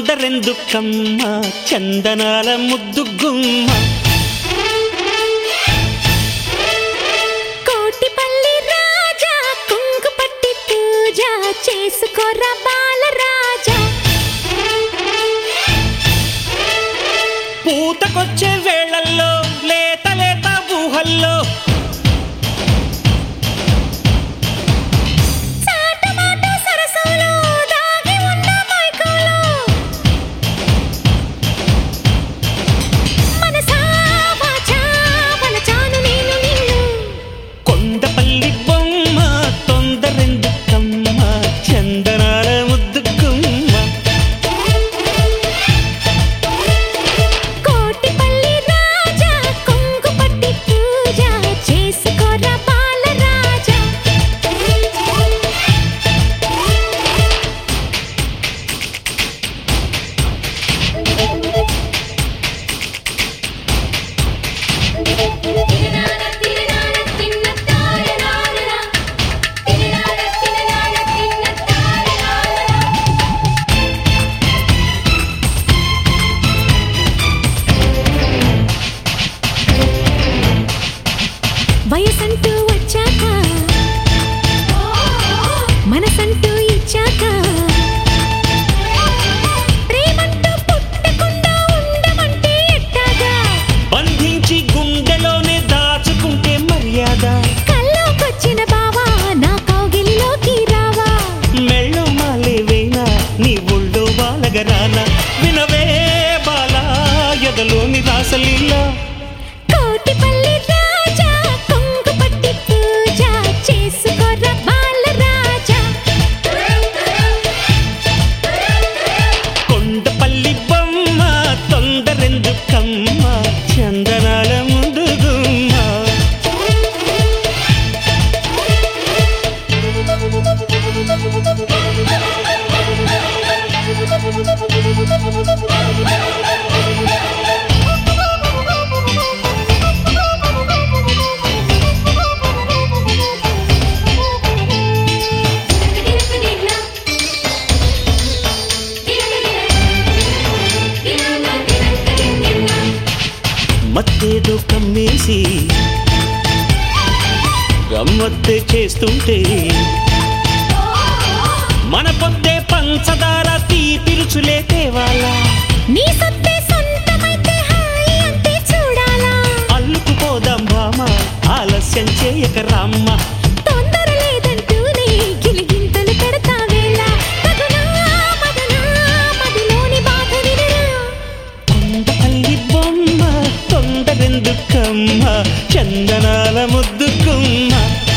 తొందరెందుకమ్మ చందనాల ముద్దు గుమ్మ కోటిపల్లి రాజా కుంకుపట్టి పూజ చేసుకోరా బాలరాజా పూతకొచ్చే వేళల్లో లేత లేత ఊహల్లో వయసంటూ వచ్చాక మనసంటూ ఇచ్చాక ప్రేమంటూ పుట్టకుండా ఉండమంటే ఎట్టాగా బంధించి గుండెలోనే దాచుకుంటే మర్యాద కల్లోకొచ్చిన బావా నా కౌగిలిలోకి రావా మెళ్ళో మాలేవేనా నీ ఒళ్ళో బాలగరానా వినవే బాలా ఎదలోని రాసలీలా కోటిపల్లి రాజా కుంకుపట్టి పూజ చేసుకోరా బాలరాజా కొండపల్లి బొమ్మ తొందరెందుకమ్మ చందనాల ముందు గుమ్మ మత్తేదో కమ్మేసి గమ్మత్తే చేస్తుంటే మన పొద్దే పంచదార తీపిరుచులే తేవాలా నీ సత్తే సొంతమైతే హాయి అంతే చూడాలా అల్లుకుపోదాం భామ ఆలస్యం చేయక రామ్మ తొందర లేదంటూనే గిలిగింతలు పెడతావేలా తగునా మదనా మదిలోని బాధ వినరా కొండపల్లి బొమ్మ తొందరెందుకమ్మ చందనాల ముద్దు గుమ్మ